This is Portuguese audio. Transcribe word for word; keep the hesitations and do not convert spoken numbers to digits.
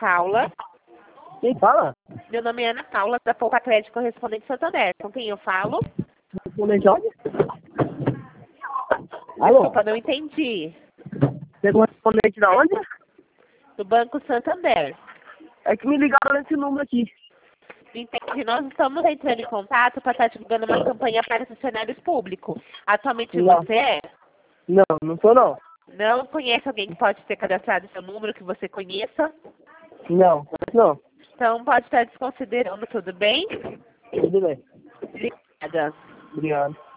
Paula. Quem fala? Meu nome é Ana Paula, da Poupa Crédito Correspondente Santander. Com quem eu falo? Correspondente onde? Alô? Desculpa, não entendi. Você é correspondente da onde? Do Banco Santander. É que me ligaram nesse número aqui. Entendi. Nós estamos entrando em contato para estar divulgando uma campanha para funcionários públicos. Atualmente Não. você é? Não, não sou não. Não conhece alguém que pode ter cadastrado seu número que você conheça? Não, não. Então pode estar desconsiderando, tudo bem? Tudo bem. Obrigada. Obrigado.